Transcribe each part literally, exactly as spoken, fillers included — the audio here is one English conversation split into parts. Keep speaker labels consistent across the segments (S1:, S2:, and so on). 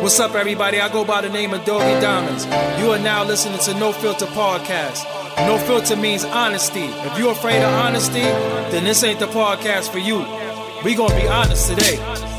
S1: What's up, everybody? I go by the name of Doggy Diamonds. You are now listening to No Filter Podcast. No filter means honesty. If you're afraid of honesty, then this ain't the podcast for you. We gonna be honest today.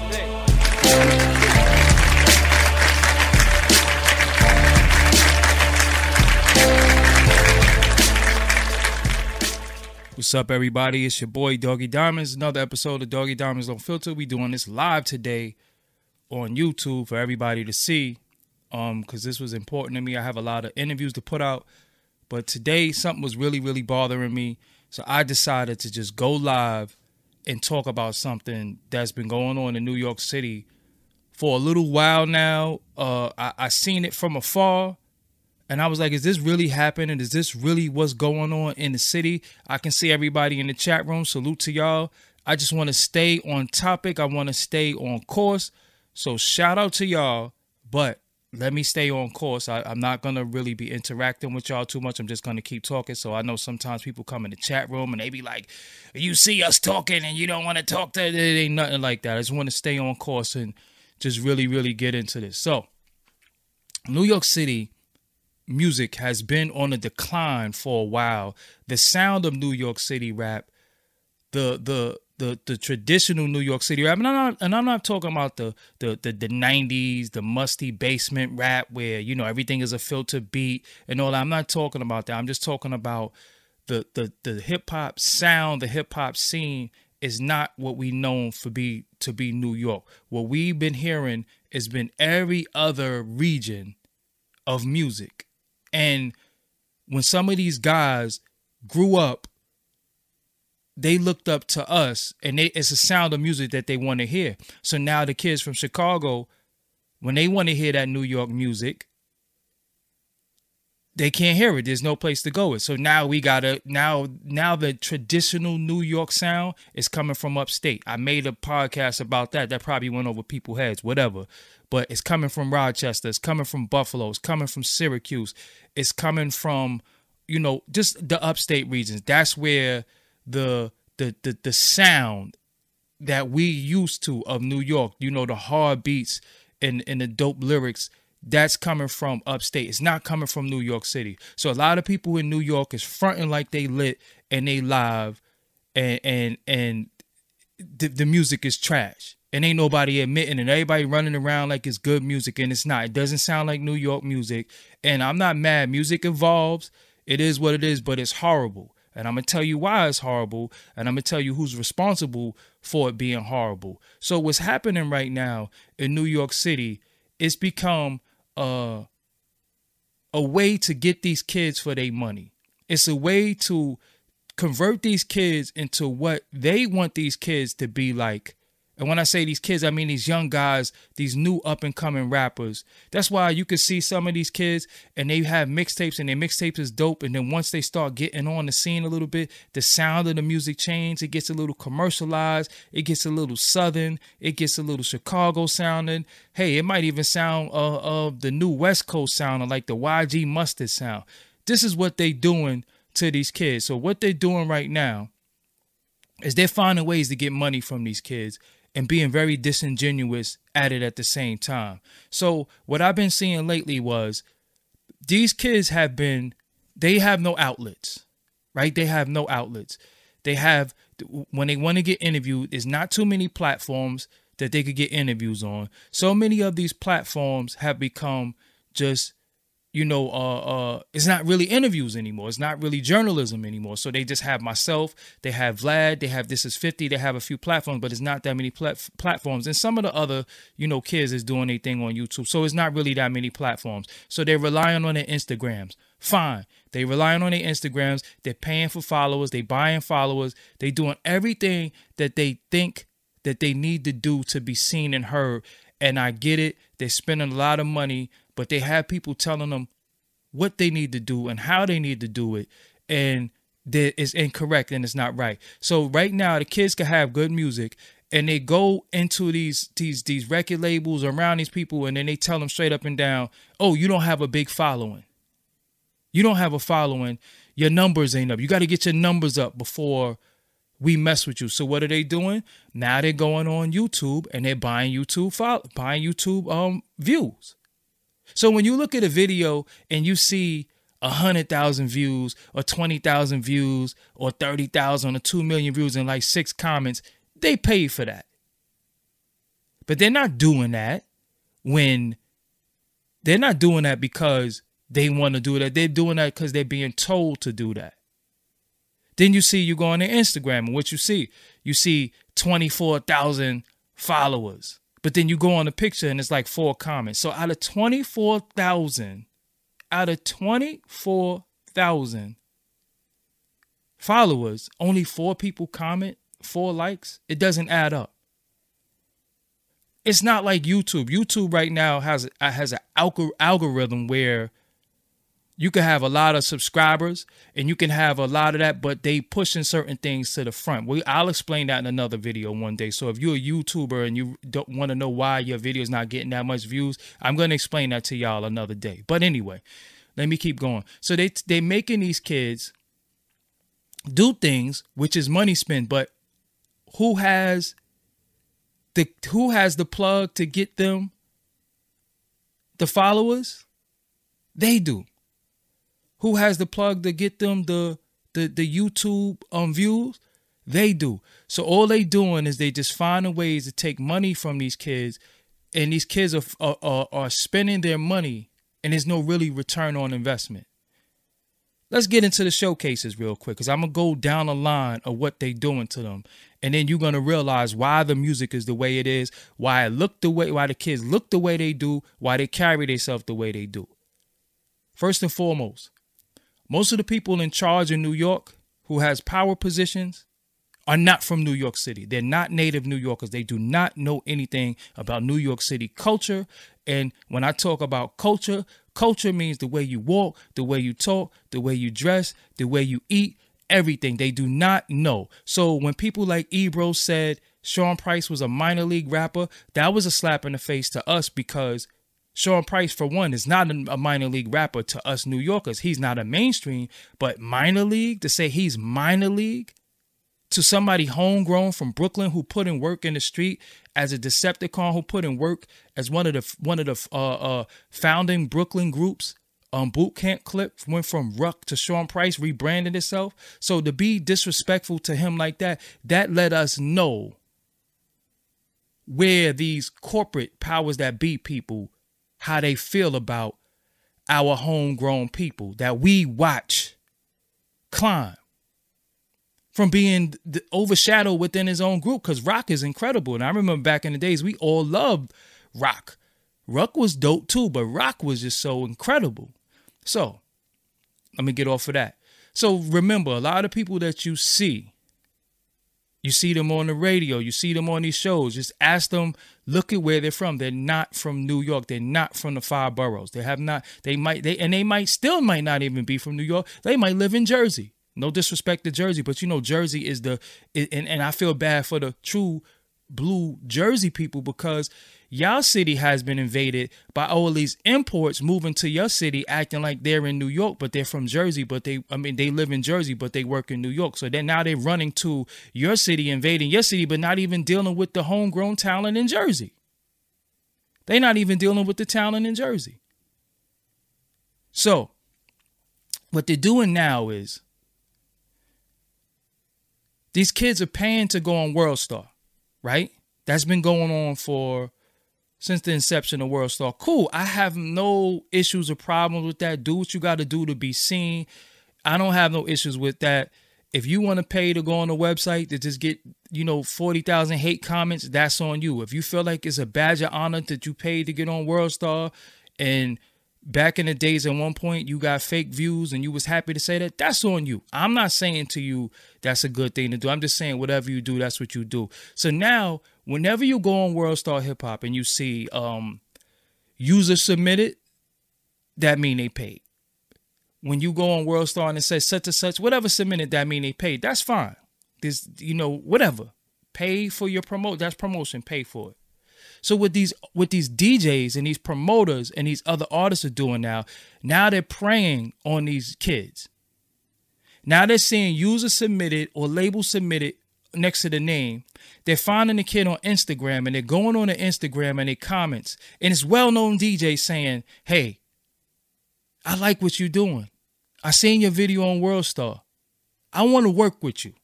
S1: What's up, everybody? It's your boy Doggy Diamonds. Another episode of Doggy Diamonds Don't Filter. We doing this live today on YouTube for everybody to see, um, because this was important to me. I have a lot of interviews to put out, but today something was really, really bothering me. So I decided to just go live and talk about something that's been going on in New York City for a little while now. Uh, I, I seen it from afar. And I was like, is this really happening? Is this really what's going on in the city? I can see everybody in the chat room. Salute to y'all. I just want to stay on topic. I want to stay on course. So shout out to y'all. But let me stay on course. I, I'm not going to really be interacting with y'all too much. I'm just going to keep talking. So I know sometimes people come in the chat room and they be like, you see us talking and you don't want to talk to it. It ain't nothing like that. I just want to stay on course and just really, really get into this. So New York City music has been on a decline for a while. The sound of New York City rap, the the the the traditional New York City rap, and I'm not, and I'm not talking about the the the, the nineties, the musty basement rap where, you know, everything is a filter beat and all that. I'm not talking about that. I'm just talking about the the the hip hop sound, the hip hop scene is not what we known for be to be New York. What we've been hearing has been every other region of music. And when some of these guys grew up, they looked up to us, and they, it's a sound of music that they want to hear. So now the kids from Chicago, when they want to hear that New York music, they can't hear it. There's no place to go with. So now we gotta now now the traditional New York sound is coming from upstate. I made a podcast about that. That probably went over people's heads, whatever. But it's coming from Rochester. It's coming from Buffalo. It's coming from Syracuse. It's coming from, you know, just the upstate regions. That's where the the the the sound that we used to of New York, you know, the hard beats and and the dope lyrics, that's coming from upstate. It's not coming from New York City. So a lot of people in New York is fronting like they lit and they live, and and and the, the music is trash. And ain't nobody admitting it. Everybody running around like it's good music, and it's not. It doesn't sound like New York music. And I'm not mad. Music evolves. It is what it is, but it's horrible. And I'm going to tell you why it's horrible, and I'm going to tell you who's responsible for it being horrible. So what's happening right now in New York City, it's become uh, a way to get these kids for their money. It's a way to convert these kids into what they want these kids to be like. And when I say these kids, I mean these young guys, these new up-and-coming rappers. That's why you can see some of these kids, and they have mixtapes, and their mixtapes is dope. And then once they start getting on the scene a little bit, the sound of the music changes. It gets a little commercialized. It gets a little Southern. It gets a little Chicago sounding. Hey, it might even sound uh, of the new West Coast sounding, like the Y G Mustard sound. This is what they doing to these kids. So what they're doing right now is they're finding ways to get money from these kids and being very disingenuous at it at the same time. So what I've been seeing lately was these kids have been, they have no outlets, right? They have no outlets. They have, when they want to get interviewed, there's not too many platforms that they could get interviews on. So many of these platforms have become just, you know, uh, uh, it's not really interviews anymore. It's not really journalism anymore. So they just have myself, they have Vlad, they have This Is fifty, they have a few platforms, but it's not that many plat- platforms. And some of the other, you know, kids is doing their thing on YouTube. So it's not really that many platforms. So they're relying on their Instagrams. Fine. They relying on their Instagrams. They're paying for followers. They buying followers. They doing everything that they think that they need to do to be seen and heard. And I get it. They're spending a lot of money, but they have people telling them what they need to do and how they need to do it. And that is incorrect and it's not right. So right now, the kids can have good music, and they go into these these these record labels around these people, and then they tell them straight up and down, oh, you don't have a big following. You don't have a following. Your numbers ain't up. You got to get your numbers up before we mess with you. So what are they doing? Now they're going on YouTube and they're buying YouTube follow, buying YouTube um views. So when you look at a video and you see a hundred thousand views or twenty thousand views or thirty thousand or two million views and like six comments, they pay for that. But they're not doing that when they're not doing that because they want to do that. They're doing that because they're being told to do that. Then you see, you go on their Instagram, and what you see, you see twenty-four thousand followers. But then you go on the picture and it's like four comments. So out of twenty-four thousand, out of twenty-four thousand followers, only four people comment, four likes. It doesn't add up. It's not like YouTube. YouTube right now has, has an algor- algorithm where you can have a lot of subscribers and you can have a lot of that, but they pushing certain things to the front. We, I'll explain that in another video one day. So if you're a YouTuber and you don't want to know why your video is not getting that much views, I'm going to explain that to y'all another day. But anyway, let me keep going. So they they making these kids do things, which is money spent, but who has the who has the plug to get them the followers? They do. Who has the plug to get them the the the YouTube um views? They do. So all they doing is they just finding ways to take money from these kids, and these kids are are, are, are spending their money, and there's no really return on investment. Let's get into the showcases real quick, because I'm gonna go down the line of what they doing to them, and then you're gonna realize why the music is the way it is, why it look the way, why the kids look the way they do, why they carry themselves the way they do. First and foremost, most of the people in charge in New York who has power positions are not from New York City. They're not native New Yorkers. They do not know anything about New York City culture. And when I talk about culture, culture means the way you walk, the way you talk, the way you dress, the way you eat, everything. They do not know. So when people like Ebro said Sean Price was a minor league rapper, that was a slap in the face to us, because Sean Price, for one, is not a minor league rapper to us New Yorkers. He's not a mainstream, but minor league, to say he's minor league to somebody homegrown from Brooklyn who put in work in the street as a Decepticon, who put in work as one of the one of the uh, uh, founding Brooklyn groups. Um, Boot Camp Clip went from Ruck to Sean Price, rebranded itself. So to be disrespectful to him like that, that let us know where these corporate powers that be people, how they feel about our homegrown people that we watch climb from being overshadowed within his own group, because Rock is incredible. And I remember back in the days, we all loved Rock. Ruck was dope too, but Rock was just so incredible. So let me get off of that. So remember, a lot of people that you see, you see them on the radio, you see them on these shows, just ask them, look at where they're from. They're not from New York. They're not from the five boroughs. They have not, they might, they, and they might still might not even be from New York. They might live in Jersey. No disrespect to Jersey, but you know, Jersey is the, and, and I feel bad for the true blue Jersey people, because y'all city has been invaded by all these imports moving to your city, acting like they're in New York, but they're from Jersey, but they, I mean, they live in Jersey, but they work in New York. So then now they're running to your city, invading your city, but not even dealing with the homegrown talent in Jersey. They're not even dealing with the talent in Jersey. So what they're doing now is these kids are paying to go on World Star, right? That's been going on for since the inception of World Star. Cool. I have no issues or problems with that. Do what you got to do to be seen. I don't have no issues with that. If you want to pay to go on the website to just get, you know, forty thousand hate comments, that's on you. If you feel like it's a badge of honor that you paid to get on World Star, and back in the days at one point you got fake views and you was happy to say that, that's on you. I'm not saying to you that's a good thing to do. I'm just saying whatever you do, that's what you do. So now, whenever you go on World Star Hip Hop and you see um, user submitted, that mean they paid. When you go on World Star and it says such and such, whatever submitted, that mean they paid. That's fine. This, you know, whatever. Pay for your promote. That's promotion. Pay for it. So what these what these D Js and these promoters and these other artists are doing now, now they're preying on these kids. Now they're seeing user submitted or label submitted next to the name. They're finding the kid on Instagram and they're going on the Instagram and they comments. And it's well-known D J saying, hey, I like what you're doing. I seen your video on Worldstar. I want to work with you.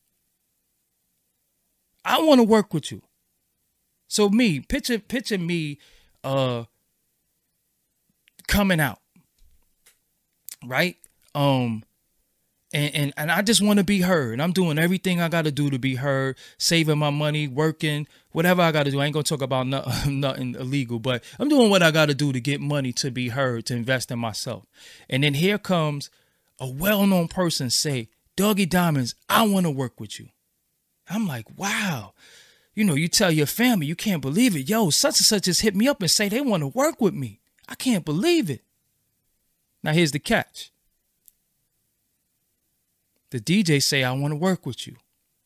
S1: I want to work with you. So me, picture, picture me uh, coming out, right? Um, and, and, and I just want to be heard. I'm doing everything I got to do to be heard, saving my money, working, whatever I got to do. I ain't going to talk about nothing, nothing illegal, but I'm doing what I got to do to get money to be heard, to invest in myself. And then here comes a well-known person say, Doggy Diamonds, I want to work with you. I'm like, wow. You know, you tell your family, you can't believe it. Yo, such and such just hit me up and say they want to work with me. I can't believe it. Now, here's the catch. The D J say, I want to work with you.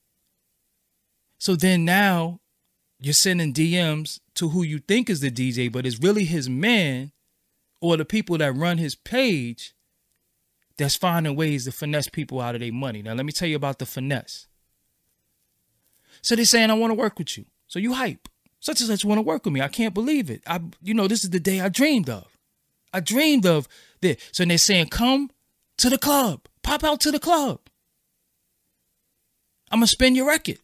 S1: So then now you're sending D Ms to who you think is the D J, but it's really his man or the people that run his page that's finding ways to finesse people out of their money. Now, let me tell you about the finesse. So they're saying, I want to work with you. So you hype. Such and such want to work with me. I can't believe it. I, you know, this is the day I dreamed of. I dreamed of this. So they're saying, come to the club. Pop out to the club. I'm going to spin your record.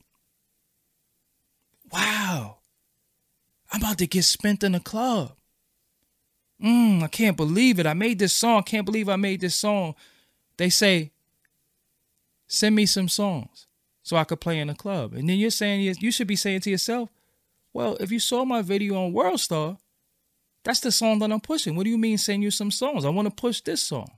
S1: Wow. I'm about to get spent in the club. Mm, I can't believe it. I made this song. Can't believe I made this song. They say, send me some songs so I could play in the club. And then you're saying, you should be saying to yourself, well, if you saw my video on Worldstar, that's the song that I'm pushing. What do you mean send you some songs? I want to push this song.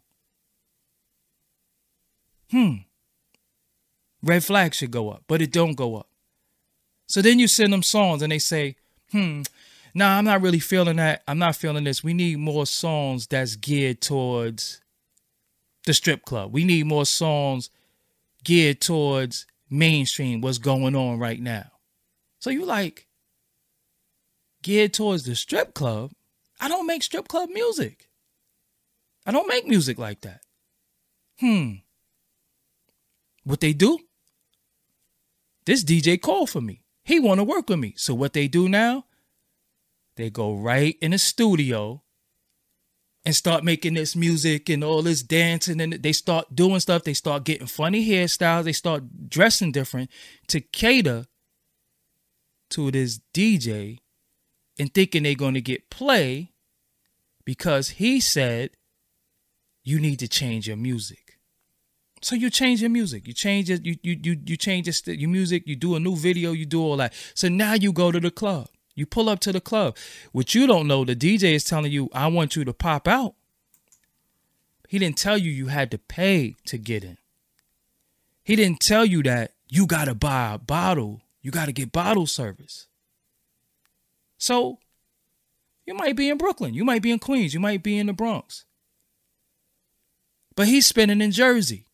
S1: Hmm. Red flag should go up, but it don't go up. So then you send them songs and they say, hmm, nah, I'm not really feeling that. I'm not feeling this. We need more songs that's geared towards the strip club. We need more songs geared towards mainstream, what's going on right now. So you like, geared towards the strip club? I don't make strip club music. I don't make music like that. Hmm. What they do? This D J called for me. He want to work with me. So what they do now? They go right in the studio and start making this music and all this dancing. And they start doing stuff. They start getting funny hairstyles. They start dressing different to cater to this D J and thinking they're going to get play because he said, you need to change your music. So you change your music, you change it, you you you you change your, your music, you do a new video, you do all that. So now you go to the club, you pull up to the club. What you don't know, the D J is telling you, I want you to pop out. He didn't tell you you had to pay to get in. He didn't tell you that you got to buy a bottle, you got to get bottle service. So you might be in Brooklyn, you might be in Queens, you might be in the Bronx. But he's spinning in Jersey.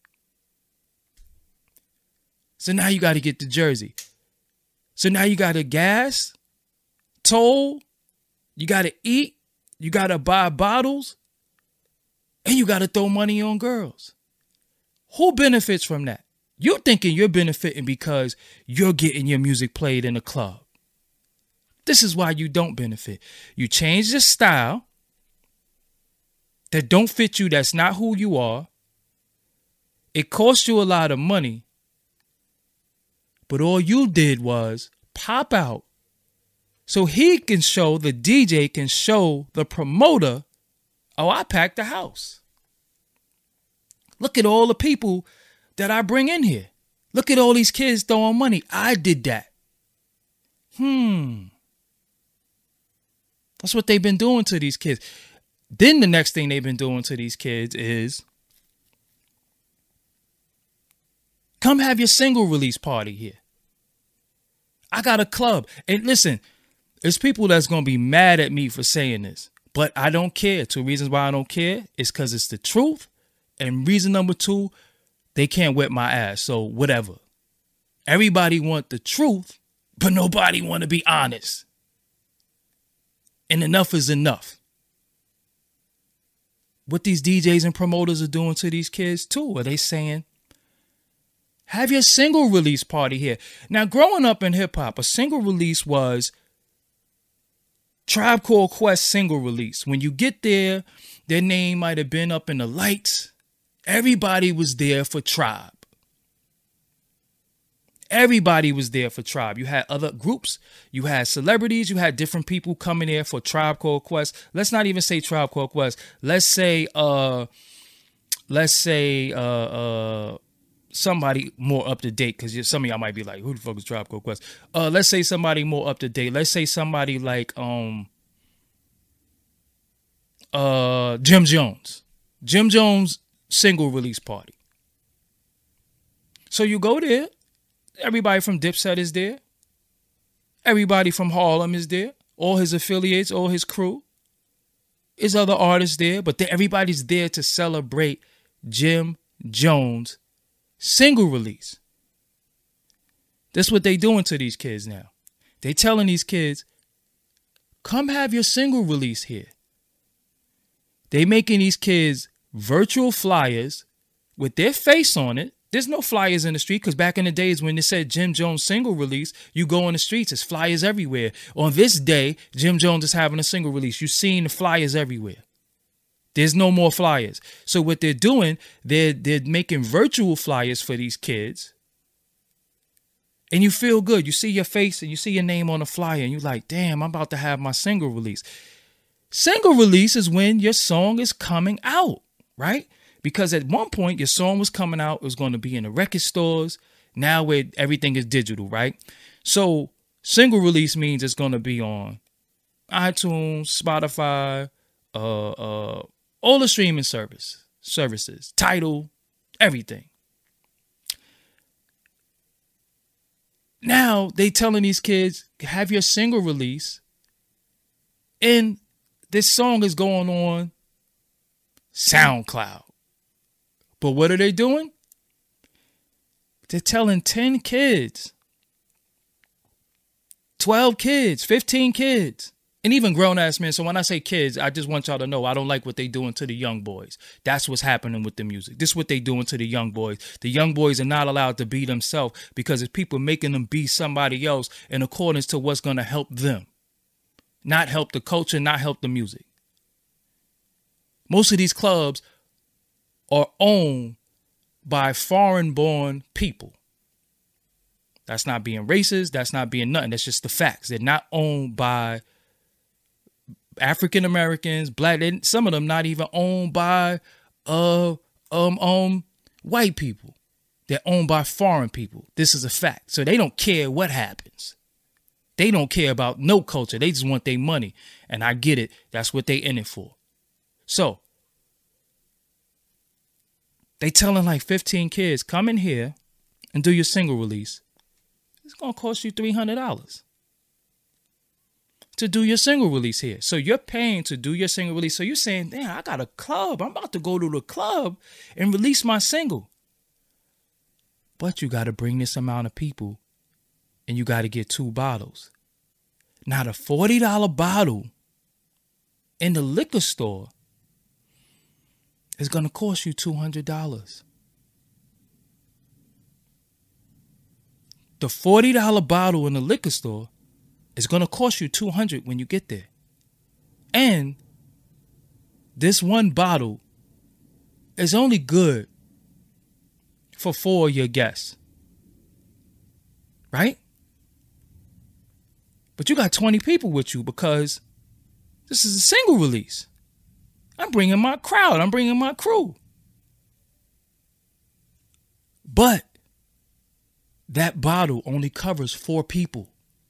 S1: So now you got to get to Jersey. So now you got to gas, toll, you got to eat, you got to buy bottles, and you got to throw money on girls. Who benefits from that? You're thinking you're benefiting because you're getting your music played in a club. This is why you don't benefit. You change the style that don't fit you, that's not who you are. It costs you a lot of money. But all you did was pop out so he can show, the D J can show the promoter, oh, I packed the house. Look at all the people that I bring in here. Look at all these kids throwing money. I did that. Hmm. That's what they've been doing to these kids. Then the next thing they've been doing to these kids is come have your single release party here. I got a club. And listen, there's people that's going to be mad at me for saying this, but I don't care. Two reasons why I don't care is because it's the truth. And reason number two, they can't whip my ass. So whatever. Everybody want the truth, but nobody want to be honest. And enough is enough. What these D Js and promoters are doing to these kids too, are they saying, Have your single release party here. Now, growing up in hip hop, a single release was Tribe Called Quest single release. When you get there, their name might have been up in the lights. Everybody was there for Tribe. Everybody was there for Tribe. You had other groups. You had celebrities. You had different people coming there for Tribe Called Quest. Let's not even say Tribe Called Quest. Let's say, uh, let's say, uh, uh, somebody more up to date, because some of y'all might be like, who the fuck is Tribe Called Quest? Uh, let's say somebody more up to date. Let's say somebody like um, uh, Jim Jones. Jim Jones single release party. So you go there. Everybody from Dipset is there. Everybody from Harlem is there. All his affiliates, all his crew. There's other artists there, but everybody's there to celebrate Jim Jones' single release. That's what they doing to these kids now. They telling these kids, come have your single release here. They making these kids virtual flyers with their face on it. There's no flyers in the street, because back in the days when it said Jim Jones single release, you go on the streets, there's flyers everywhere. On this day, Jim Jones is having a single release. You've seen the flyers everywhere. There's no more flyers. So what they're doing, they're, they're making virtual flyers for these kids. And you feel good. You see your face and you see your name on the flyer and you're like, damn, I'm about to have my single release. Single release is when your song is coming out, right? Because at one point, your song was coming out. It was going to be in the record stores. Now where everything is digital, right? So single release means it's going to be on iTunes, Spotify, uh, uh, all the streaming service services, Tidal, everything. Now they telling these kids, have your single release, and this song is going on SoundCloud. But what are they doing? They're telling ten kids, twelve kids, fifteen kids, and even grown-ass men. So when I say kids, I just want y'all to know I don't like what they doing to the young boys. That's what's happening with the music. This is what they doing to the young boys. The young boys are not allowed to be themselves because it's people making them be somebody else in accordance to what's going to help them. Not help the culture, not help the music. Most of these clubs are owned by foreign-born people. That's not being racist. That's not being nothing. That's just the facts. They're not owned by African Americans, black. They, some of them not even owned by uh um um white people. They're owned by foreign people. This is a fact. So they don't care what happens. They don't care about no culture. They just want their money. And I get it. That's what they in it for. So they telling like fifteen kids, come in here and do your single release. It's going to cost you three hundred dollars to do your single release here. So you're paying to do your single release. So you're saying, damn, I got a club. I'm about to go to the club and release my single. But you got to bring this amount of people and you got to get two bottles. Now the forty dollar bottle in the liquor store is going to cost you two hundred dollars. The forty dollar bottle in the liquor store is going to cost you two hundred dollars when you get there. And this one bottle is only good for four of your guests. Right? But you got twenty people with you because this is a single release. I'm bringing my crowd. I'm bringing my crew. But that bottle only covers four people.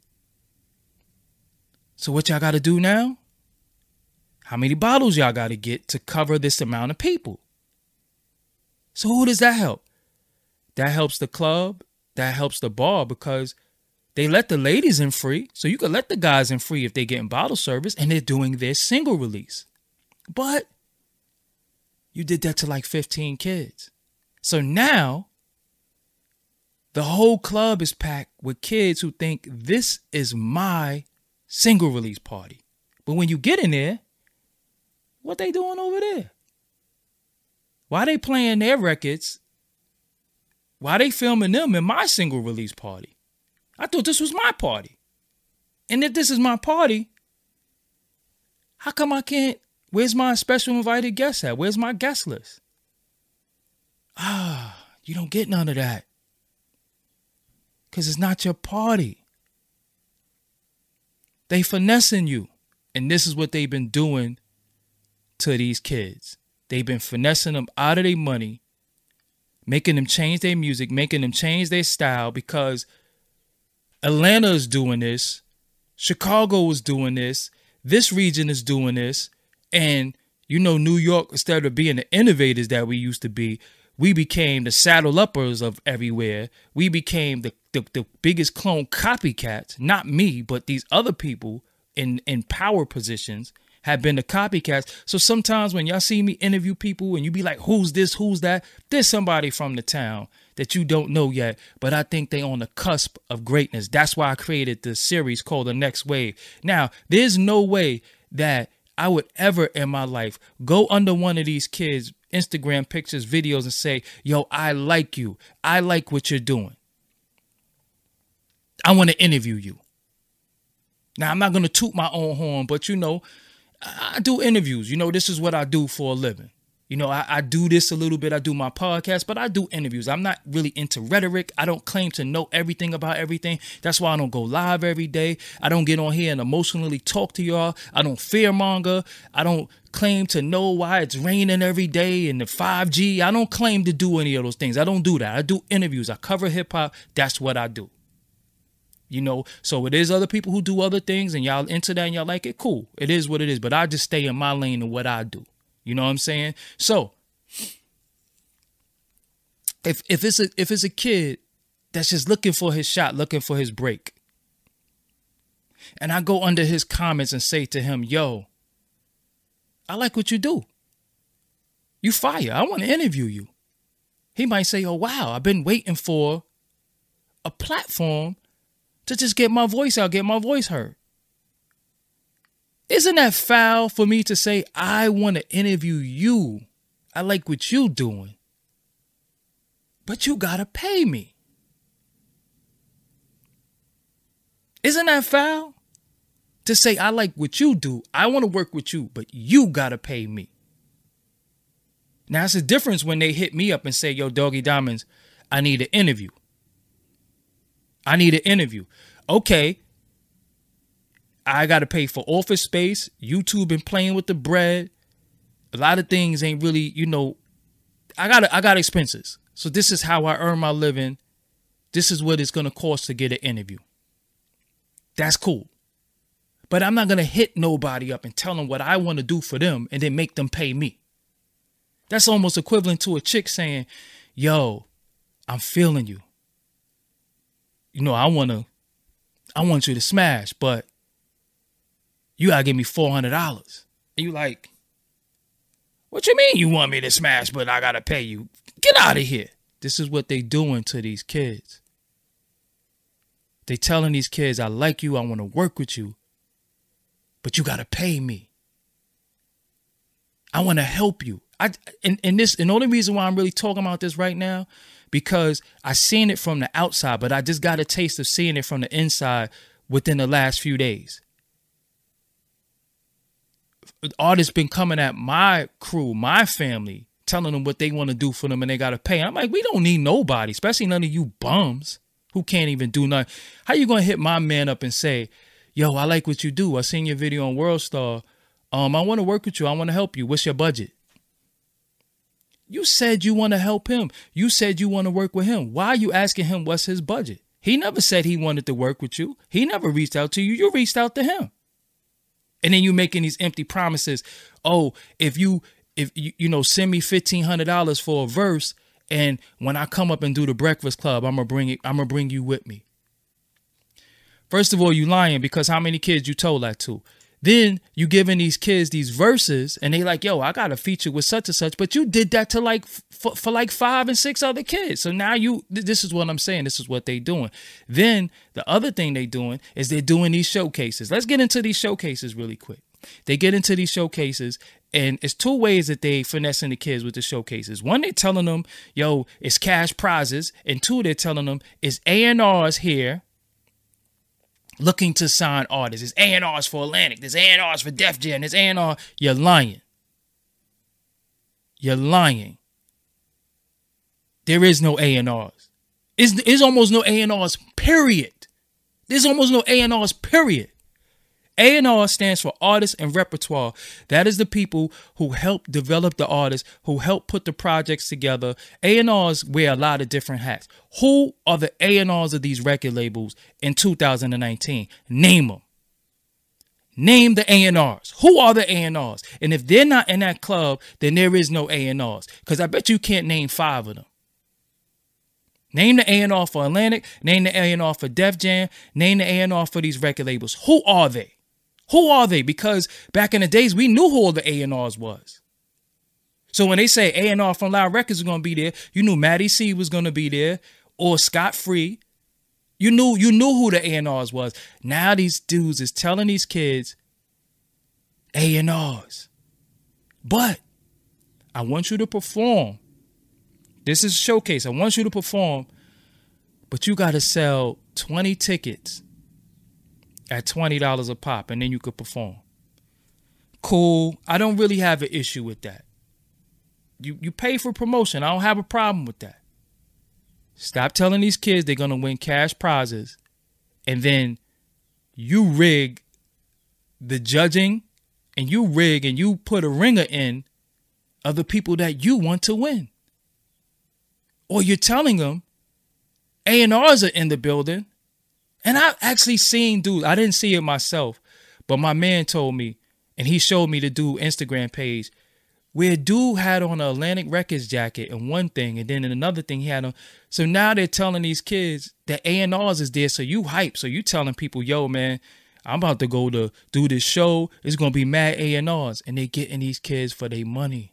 S1: So what y'all got to do now? How many bottles y'all got to get to cover this amount of people? So who does that help? That helps the club. That helps the bar because they let the ladies in free. So you can let the guys in free if they're getting bottle service and they're doing their single release. But you did that to like fifteen kids. So now the whole club is packed with kids who think this is my single release party. But when you get in there, what they doing over there? Why they playing their records Why they filming them in my single release party? I thought this was my party. And if this is my party, how come I can't? Where's my special invited guest at? Where's my guest list? Ah, you don't get none of that. Because it's not your party. They finessing you. And this is what they've been doing to these kids. They've been finessing them out of their money, making them change their music, making them change their style, because Atlanta is doing this. Chicago is doing this. This region is doing this. And, you know, New York, instead of being the innovators that we used to be, we became the saddle uppers of everywhere. We became the, the, the biggest clone copycats. Not me, but these other people in, in power positions have been the copycats. So sometimes when y'all see me interview people and you be like, who's this, who's that? There's somebody from the town that you don't know yet, but I think they on the cusp of greatness. That's why I created the series called The Next Wave. Now, there's no way that I would ever in my life go under one of these kids' Instagram pictures, videos, and say, yo, I like you. I like what you're doing. I want to interview you. Now, I'm not going to toot my own horn, but, you know, I do interviews. You know, this is what I do for a living. You know, I, I do this a little bit. I do my podcast, but I do interviews. I'm not really into rhetoric. I don't claim to know everything about everything. That's why I don't go live every day. I don't get on here and emotionally talk to y'all. I don't fearmonger. I don't claim to know why it's raining every day and the five G. I don't claim to do any of those things. I don't do that. I do interviews. I cover hip hop. That's what I do. You know, so it is other people who do other things and y'all into that and y'all like it. Cool. It is what it is. But I just stay in my lane and what I do. You know what I'm saying? So if if it's a if it's a kid that's just looking for his shot, looking for his break, and I go under his comments and say to him, yo, I like what you do. You fire. I want to interview you. He might say, oh, wow, I've been waiting for a platform to just get my voice out, get my voice heard. Isn't that foul for me to say, I want to interview you? I like what you doing. But you got to pay me. Isn't that foul? To say, I like what you do. I want to work with you, but you got to pay me. Now, it's a difference when they hit me up and say, yo, Doggy Diamonds, I need an interview. I need an interview. Okay. I got to pay for office space. YouTube been playing with the bread. A lot of things ain't really, you know, I got I got expenses. So this is how I earn my living. This is what it's going to cost to get an interview. That's cool. But I'm not going to hit nobody up and tell them what I want to do for them and then make them pay me. That's almost equivalent to a chick saying, yo, I'm feeling you. You know, I want to, I want you to smash, but you got to give me four hundred dollars. And you like, what you mean you want me to smash, but I got to pay you? Get out of here. This is what they doing to these kids. They telling these kids, I like you. I want to work with you, but you got to pay me. I want to help you. I and, and this, and the only reason why I'm really talking about this right now, because I seen it from the outside, but I just got a taste of seeing it from the inside within the last few days. Artists been coming at my crew, my family, telling them what they want to do for them and they got to pay. I'm like, we don't need nobody, especially none of you bums who can't even do nothing. How you going to hit my man up and say, yo, I like what you do. I seen your video on Worldstar. Um, I want to work with you. I want to help you. What's your budget? You said you want to help him. You said you want to work with him. Why are you asking him what's his budget? He never said he wanted to work with you. He never reached out to you. You reached out to him. And then you making these empty promises. Oh, if you, if you, you know, send me fifteen hundred dollars for a verse, and when I come up and do the Breakfast Club, I'm gonna bring it. I'm gonna bring you with me. First of all, you lying, because how many kids you told that to? Then you giving these kids these verses, and they like, yo, I got a feature with such and such, but you did that to like for, for like five and six other kids. So now you, this is what I'm saying. This is what they doing. Then the other thing they doing is they're doing these showcases. Let's get into these showcases really quick. They get into these showcases And it's two ways that they finessing the kids with the showcases. One, they're telling them, yo, it's cash prizes. And two, they're telling them it's A and R's here looking to sign artists. It's A and R's for Atlantic. There's A and R's for Def Jam. There's A and R. You're lying. You're lying. There is no A and R's. It's, it's almost no A and R's, period. There's almost no A and R's, period. A and R stands for artists and repertoire. That is the people who help develop the artists, who help put the projects together. A and Rs wear a lot of different hats. Who are the A and Rs of these record labels in two thousand nineteen? Name them. Name the A and Rs. Who are the A and Rs? And if they're not in that club, then there is no A and Rs. Because I bet you can't name five of them. Name the A and R for Atlantic. Name the A and R for Def Jam. Name the A and R for these record labels. Who are they? Who are they? Because back in the days, we knew who all the A and Rs was. So when they say A and R from Loud Records is going to be there, you knew Matty C was going to be there, or Scott Free. You knew you knew who the A and Rs was. Now these dudes is telling these kids A and Rs. But I want you to perform. This is a showcase. I want you to perform, but you got to sell twenty tickets at twenty dollars a pop, and then you could perform. Cool. I don't really have an issue with that. You you pay for promotion. I don't have a problem with that. Stop telling these kids they're going to win cash prizes, and then you rig the judging, and you rig and you put a ringer in of the people that you want to win. Or you're telling them A and Rs are in the building. And I've actually seen dudes, I didn't see it myself, but my man told me, and he showed me the dude Instagram page, where dude had on an Atlantic Records jacket and one thing, and then in another thing he had on. So now they're telling these kids that A and Rs is there, so you hype. So you telling people, yo, man, I'm about to go to do this show. It's going to be mad A and Rs. And they getting these kids for their money.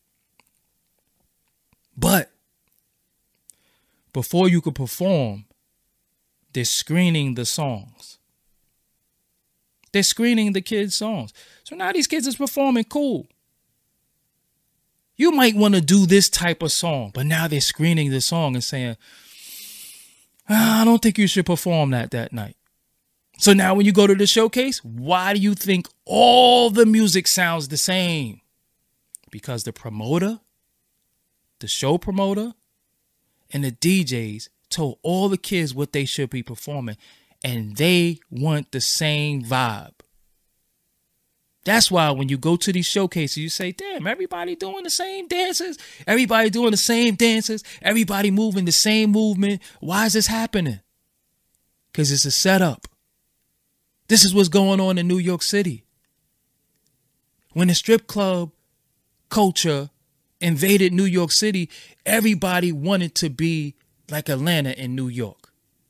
S1: But before you could perform, they're screening the songs. They're screening the kids' songs. So now these kids is performing cool. You might want to do this type of song, but now they're screening the song and saying, ah, I don't think you should perform that that night. So now when you go to the showcase, why do you think all the music sounds the same? Because the promoter, the show promoter, and the D Js told all the kids what they should be performing, and they want the same vibe. That's why when you go to these showcases, you say, damn, everybody doing the same dances. Everybody doing the same dances. Everybody moving the same movement. Why is this happening? Because it's a setup. This is what's going on in New York City. When the strip club culture invaded New York City, everybody wanted to be like Atlanta in New York.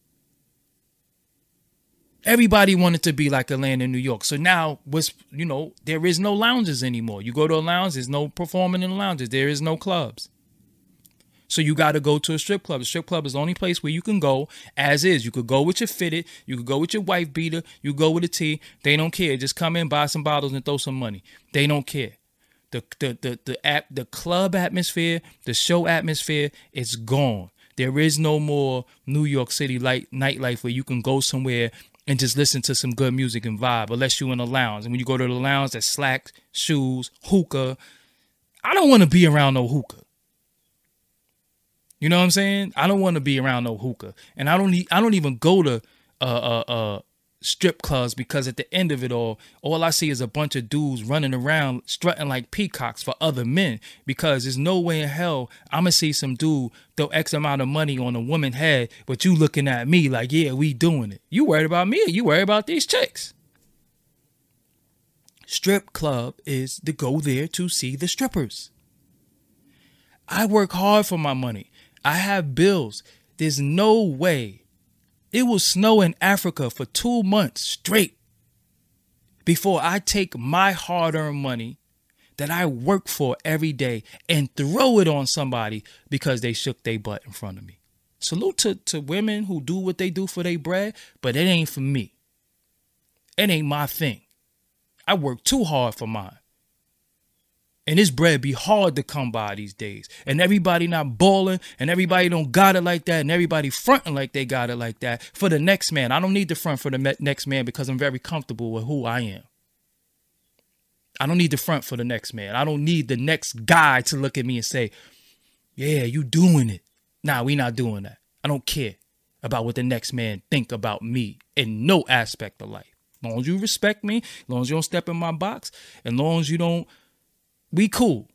S1: Everybody wanted to be like Atlanta in New York. So now, what's, you know, there is no lounges anymore. You go to a lounge, there's no performing in the lounges. There is no clubs. So you got to go to a strip club. The strip club is the only place where you can go as is. You could go with your fitted. You could go with your wife beater. You go with a tee. They don't care. Just come in, buy some bottles, and throw some money. They don't care. The the the the app, the club atmosphere, the show atmosphere, it's gone. There is no more New York City light nightlife where you can go somewhere and just listen to some good music and vibe, unless you're in a lounge. And when you go to the lounge, that's slacks, shoes, hookah. I don't want to be around no hookah. You know what I'm saying? I don't want to be around no hookah. And I don't need, I don't even go to uh, uh, uh, strip clubs, because at the end of it all, all I see is a bunch of dudes running around strutting like peacocks for other men, because there's no way in hell I'm going to see some dude throw X amount of money on a woman's head, but you looking at me like, yeah, we doing it. You worried about me or you worried about these chicks? Strip club is to go there to see the strippers. I work hard for my money. I have bills. There's no way. It will snow in Africa for two months straight before I take my hard-earned money that I work for every day and throw it on somebody because they shook their butt in front of me. Salute to, to women who do what they do for their bread, but it ain't for me. It ain't my thing. I work too hard for mine. And this bread be hard to come by these days. And everybody not balling, and everybody don't got it like that, and everybody fronting like they got it like that for the next man. I don't need to front for the me- next man because I'm very comfortable with who I am. I don't need to front for the next man. I don't need the next guy to look at me and say, yeah, you doing it. Nah, we not doing that. I don't care about what the next man think about me in no aspect of life. As long as you respect me, as long as you don't step in my box, as long as you don't, we cool.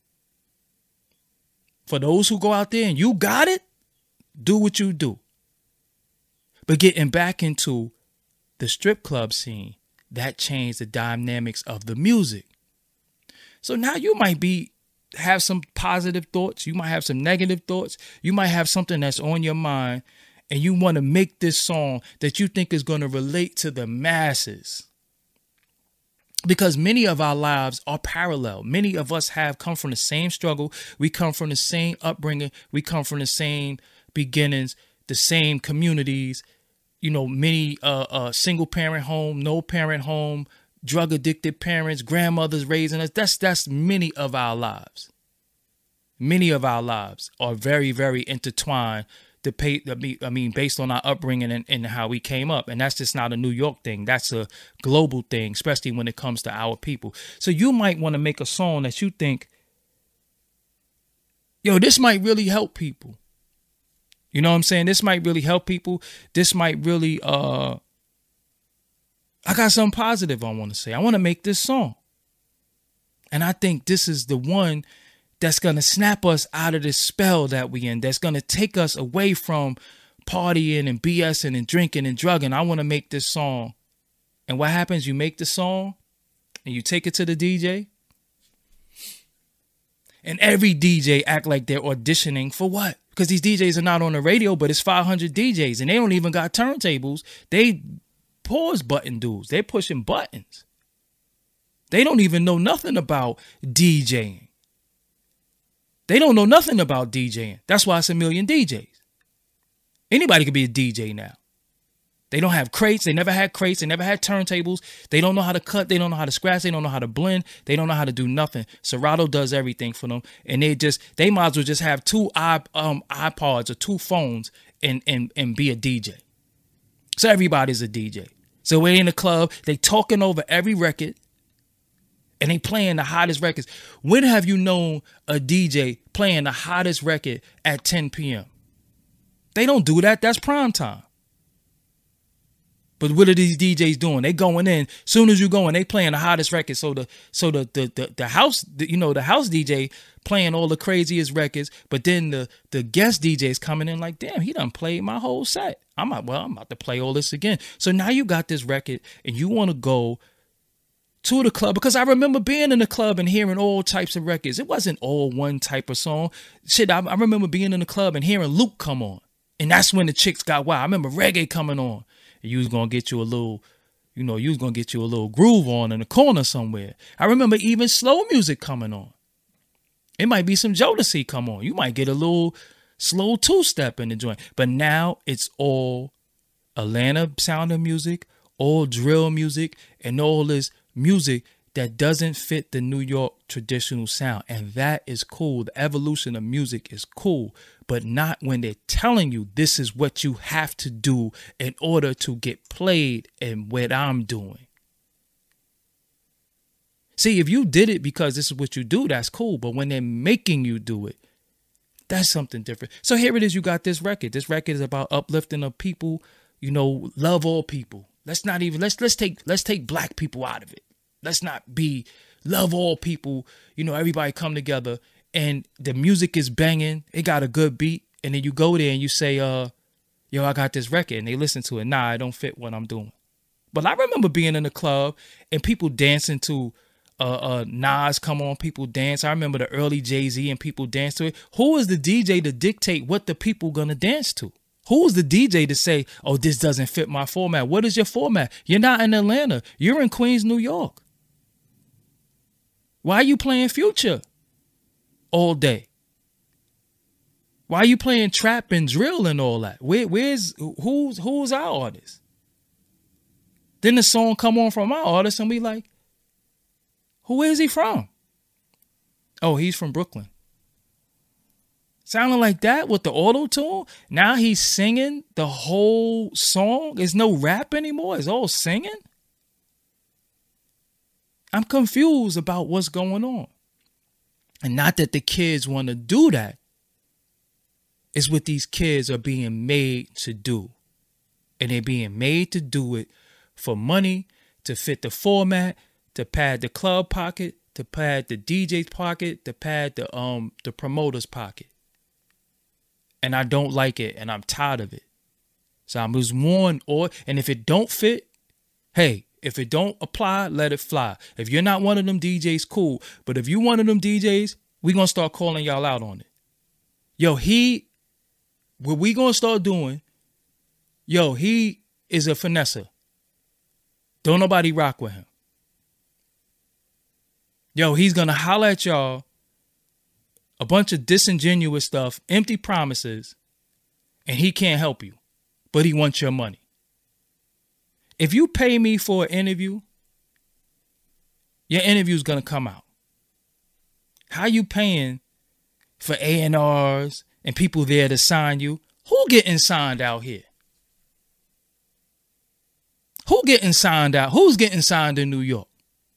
S1: For those who go out there and you got it, do what you do. But getting back into the strip club scene, that changed the dynamics of the music. So now you might be have some positive thoughts. You might have some negative thoughts. You might have something that's on your mind and you want to make this song that you think is going to relate to the masses. Because many of our lives are parallel. Many of us have come from the same struggle. We come from the same upbringing. We come from the same beginnings, the same communities. You know, many uh, uh, single parent home, no parent home, drug addicted parents, grandmothers raising us. That's that's many of our lives. Many of our lives are very, very intertwined. To pay, I mean, based on our upbringing and, and how we came up. And that's just not a New York thing. That's a global thing, especially when it comes to our people. So you might want to make a song that you think, yo, this might really help people. You know what I'm saying? This might really help people. This might really, uh, I got something positive I want to say. I want to make this song. And I think this is the one that's going to snap us out of this spell that we in, that's going to take us away from partying and BSing and drinking and drugging. I want to make this song. And what happens? You make the song and you take it to the D J. And every D J act like they're auditioning for what? Because these D Js are not on the radio, but it's five hundred D Js and they don't even got turntables. They pause button dudes. They're pushing buttons. They don't even know nothing about DJing. They don't know nothing about DJing. That's why it's a million D Js. Anybody could be a D J now. They don't have crates. They never had crates. They never had turntables. They don't know how to cut. They don't know how to scratch. They don't know how to blend. They don't know how to do nothing. Serato does everything for them. And they just, they might as well just have two iP- um, iPods or two phones and, and, and be a D J. So everybody's a D J. So we're in the club. They talking over every record. And they playing the hottest records. When have you known a D J playing the hottest record at ten p.m.? They don't do that. That's prime time. But what are these D Js doing? They going in. Soon as you go in, they playing the hottest record. So the so the the the, the house, the, you know, the house D J playing all the craziest records. But then the the guest D Js coming in like, damn, he done played my whole set. I'm like, well, I'm about to play all this again. So now you got this record and you want to go to the club, because I remember being in the club and hearing all types of records. It wasn't all one type of song. Shit, I, I remember being in the club and hearing Luke come on. And that's when the chicks got wild. I remember reggae coming on. And you was going to get you a little, you know, you was going to get you a little groove on in the corner somewhere. I remember even slow music coming on. It might be some Jodeci come on. You might get a little slow two-step in the joint. But now it's all Atlanta sounding music, all drill music, and all this music that doesn't fit the New York traditional sound. And that is cool. The evolution of music is cool, but not when they're telling you this is what you have to do in order to get played and what I'm doing. See, if you did it because this is what you do, that's cool. But when they're making you do it, that's something different. So here it is. You got this record. This record is about uplifting of people, you know, love all people. Let's not even, let's, let's take, let's take black people out of it. Let's not be love all people. You know, everybody come together and the music is banging. It got a good beat. And then you go there and you say, uh, yo, I got this record. And they listen to it. Nah, it don't fit what I'm doing. But I remember being in the club and people dancing to uh, uh, Nas come on. People dance. I remember the early Jay-Z and people dance to it. Who is the D J to dictate what the people going to dance to? Who's the D J to say, oh, this doesn't fit my format? What is your format? You're not in Atlanta. You're in Queens, New York. Why are you playing Future all day? Why are you playing trap and drill and all that? Where, where's who's who's our artist? Then the song come on from our artist and we like, who is he from? Oh, he's from Brooklyn. Sounding like that with the auto tune. Now he's singing the whole song. There's no rap anymore. It's all singing. I'm confused about what's going on. And not that the kids want to do that. It's what these kids are being made to do. And they're being made to do it for money, to fit the format, to pad the club pocket, to pad the D J's pocket, to pad the um the promoter's pocket. And I don't like it, and I'm tired of it. So I'm just warned, or and if it don't fit, hey, if it don't apply, let it fly. If you're not one of them D Js, cool. But if you one of them D Js, we gonna start calling y'all out on it. Yo, he, what we gonna start doing? Yo, he is a finesser. Don't nobody rock with him. Yo, he's gonna holler at y'all. A bunch of disingenuous stuff, empty promises, and he can't help you, but he wants your money. If you pay me for an interview, your interview's going to come out. How you paying for A and Rs and people there to sign you? Who getting signed out here? Who getting signed out? Who's getting signed in New York?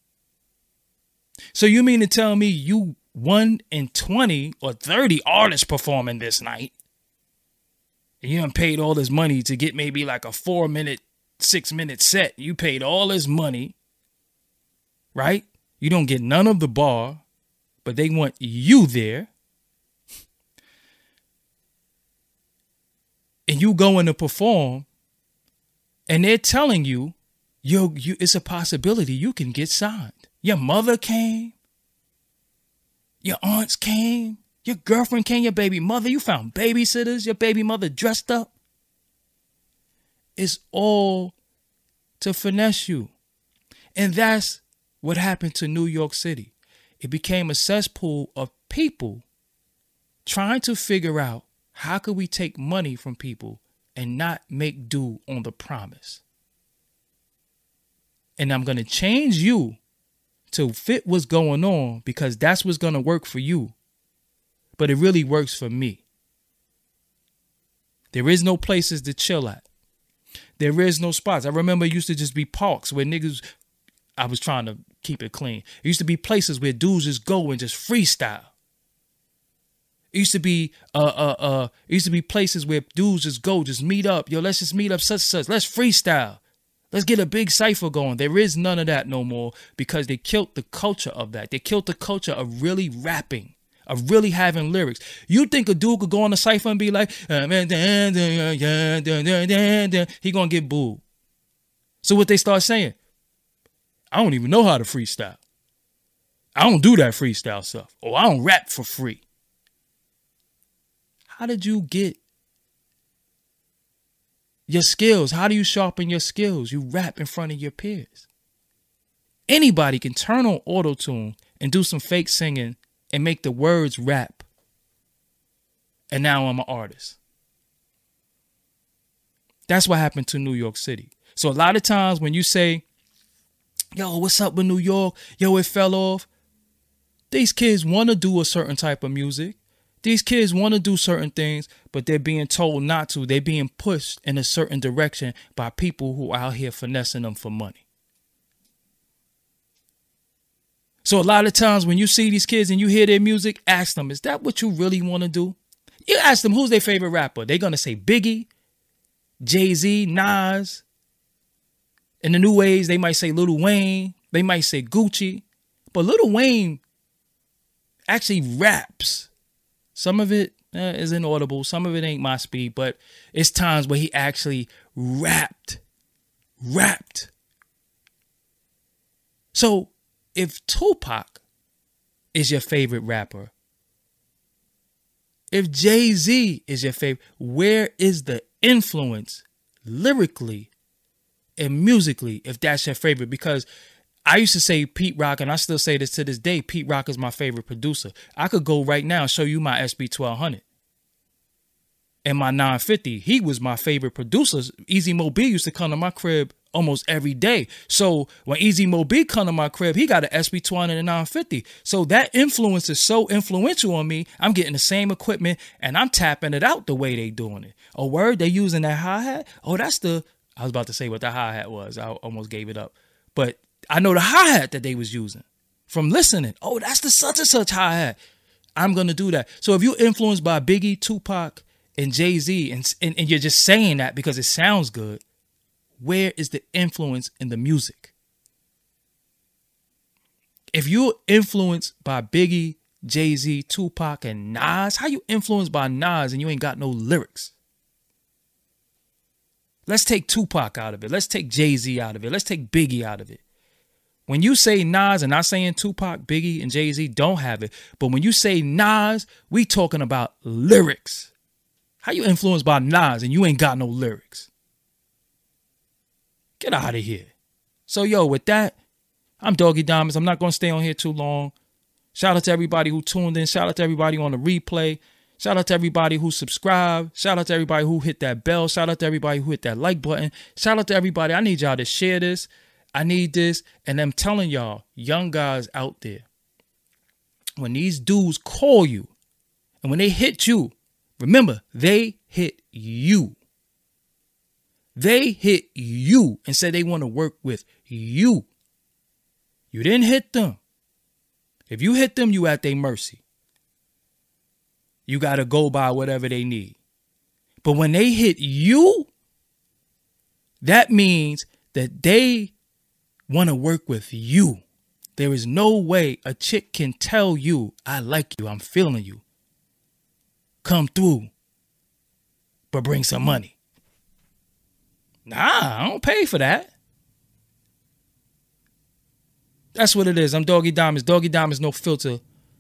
S1: So you mean to tell me you one in twenty or thirty artists performing this night, and you done paid all this money to get maybe like a four minute, six minute set. You paid all this money, right? You don't get none of the bar, but they want you there. And you going to perform, and they're telling you, yo, you, it's a possibility you can get signed. Your mother came. Your aunts came, your girlfriend came, your baby mother, you found babysitters, your baby mother dressed up. It's all to finesse you. And that's what happened to New York City. It became a cesspool of people trying to figure out how could we take money from people and not make do on the promise. And I'm going to change you to fit what's going on because that's what's going to work for you. But it really works for me. There is no places to chill at. There is no spots. I remember it used to just be parks where niggas, I was trying to keep it clean. It used to be places where dudes just go and just freestyle. It used to be uh uh uh it used to be places where dudes just go, just meet up. Yo, let's just meet up such and such. Let's freestyle. Let's get a big cipher going. There is none of that no more because they killed the culture of that. They killed the culture of really rapping, of really having lyrics. You think a dude could go on a cipher and be like, he gonna get booed. So what they start saying, I don't even know how to freestyle. I don't do that freestyle stuff. Or I don't rap for free. How did you get your skills? How do you sharpen your skills? You rap in front of your peers. Anybody can turn on auto-tune and do some fake singing and make the words rap. And now I'm an artist. That's what happened to New York City. So a lot of times when you say, yo, what's up with New York? Yo, it fell off. These kids want to do a certain type of music. These kids want to do certain things, but they're being told not to. They're being pushed in a certain direction by people who are out here finessing them for money. So a lot of times when you see these kids and you hear their music, ask them, is that what you really want to do? You ask them, who's their favorite rapper? They're going to say Biggie, Jay-Z, Nas. In the new age, they might say Lil Wayne. They might say Gucci. But Lil Wayne actually raps. Some of it uh, is inaudible. Some of it ain't my speed, but it's times where he actually rapped. Rapped. So if Tupac is your favorite rapper, if Jay-Z is your favorite, where is the influence lyrically and musically if that's your favorite? Because I used to say Pete Rock, and I still say this to this day, Pete Rock is my favorite producer. I could go right now and show you my S B twelve hundred. And my nine fifty, he was my favorite producer. Easy Mo B used to come to my crib almost every day. So when Easy Mo B come to my crib, he got an S B two hundred and nine fifty. So that influence is so influential on me. I'm getting the same equipment and I'm tapping it out the way they doing it. A word, they using that hi-hat. Oh, that's the, I was about to say what the hi-hat was. I almost gave it up. But I know the hi-hat that they was using from listening. Oh, that's the such and such hi-hat. I'm going to do that. So if you're influenced by Biggie, Tupac, and Jay-Z, and, and, and you're just saying that because it sounds good, where is the influence in the music? If you're influenced by Biggie, Jay-Z, Tupac, and Nas, how you influenced by Nas and you ain't got no lyrics? Let's take Tupac out of it. Let's take Jay-Z out of it. Let's take Biggie out of it. When you say Nas, and not saying Tupac, Biggie, and Jay-Z don't have it, but when you say Nas, we talking about lyrics. How you influenced by Nas and you ain't got no lyrics? Get out of here. So, yo, with that, I'm Doggy Diamonds. I'm not going to stay on here too long. Shout out to everybody who tuned in. Shout out to everybody on the replay. Shout out to everybody who subscribed. Shout out to everybody who hit that bell. Shout out to everybody who hit that like button. Shout out to everybody. I need y'all to share this. I need this. And I'm telling y'all, young guys out there, when these dudes call you and when they hit you, remember, they hit you. They hit you and said they want to work with you. You didn't hit them. If you hit them, you at their mercy. You got to go by whatever they need. But when they hit you, that means that they want to work with you. There is no way a chick can tell you, I like you, I'm feeling you. Come through, but bring some money. Nah, I don't pay for that. That's what it is. I'm Doggy Diamonds. Doggy Diamonds, no filter.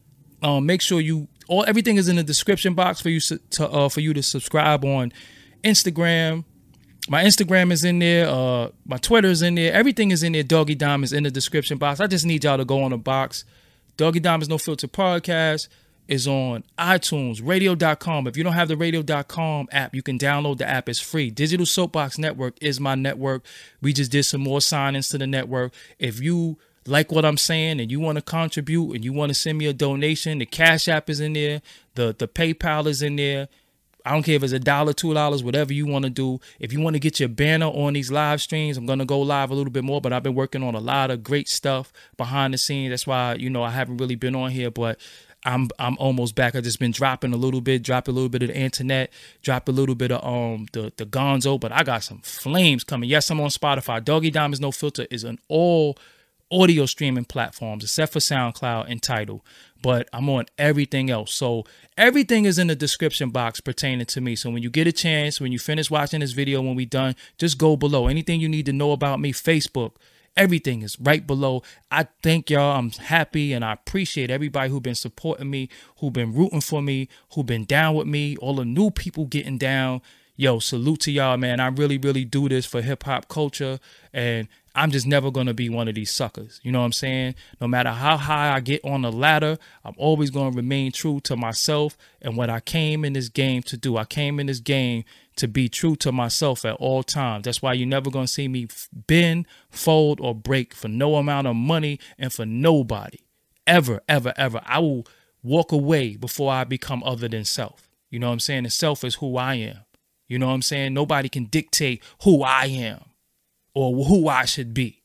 S1: Um, make sure you all everything is in the description box for you to uh, for you to subscribe on Instagram. My Instagram is in there. Uh, my Twitter is in there. Everything is in there. Doggy Diamonds in the description box. I just need y'all to go on the box. Doggy Diamonds, no filter podcast is on iTunes, radio dot com. If you don't have the radio dot com app, you can download the app. It's free. Digital Soapbox Network is my network. We just did some more sign-ins to the network. If you like what I'm saying and you want to contribute and you want to send me a donation, the Cash App is in there. The, the PayPal is in there. I don't care if it's a dollar, two dollars, whatever you want to do. If you want to get your banner on these live streams, I'm going to go live a little bit more, but I've been working on a lot of great stuff behind the scenes. That's why, you know, I haven't really been on here, but I'm I'm almost back. I've just been dropping a little bit, drop a little bit of the internet, drop a little bit of um the, the Gonzo, but I got some flames coming. Yes, I'm on Spotify. Doggy Diamonds No Filter is an all audio streaming platforms, except for SoundCloud and Tidal, but I'm on everything else. So everything is in the description box pertaining to me. So when you get a chance, when you finish watching this video, when we done, just go below. Anything you need to know about me, Facebook, everything is right below. I thank y'all. I'm happy and I appreciate everybody who's been supporting me, who've been rooting for me, who've been down with me, all the new people getting down. Yo, salute to y'all, man. I really, really do this for hip hop culture, and I'm just never going to be one of these suckers. You know what I'm saying? No matter how high I get on the ladder, I'm always going to remain true to myself and what I came in this game to do. I came in this game to be true to myself at all times. That's why you're never going to see me bend, fold, or break for no amount of money and for nobody. Ever, ever, ever. I will walk away before I become other than self. You know what I'm saying? And self is who I am. You know what I'm saying? Nobody can dictate who I am or who I should be.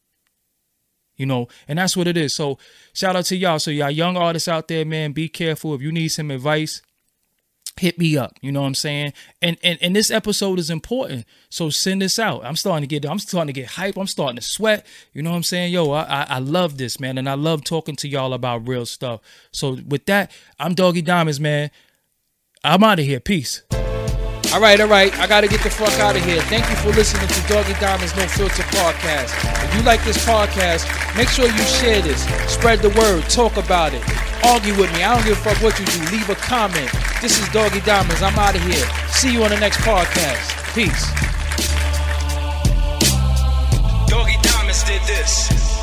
S1: You know, and that's what it is. So shout out to y'all. So y'all young artists out there, man, be careful. If you need some advice, hit me up. You know what I'm saying? And and, and this episode is important. So send this out. I'm starting to get I'm starting to get hype. I'm starting to sweat. You know what I'm saying? Yo, I, I, I love this, man. And I love talking to y'all about real stuff. So with that, I'm Doggy Diamonds, man. I'm out of here. Peace. All right, all right. I got to get the fuck out of here. Thank you for listening to Doggy Diamonds No Filter podcast. If you like this podcast, make sure you share this. Spread the word. Talk about it. Argue with me. I don't give a fuck what you do. Leave a comment. This is Doggy Diamonds. I'm out of here. See you on the next podcast. Peace. Doggy Diamonds did this.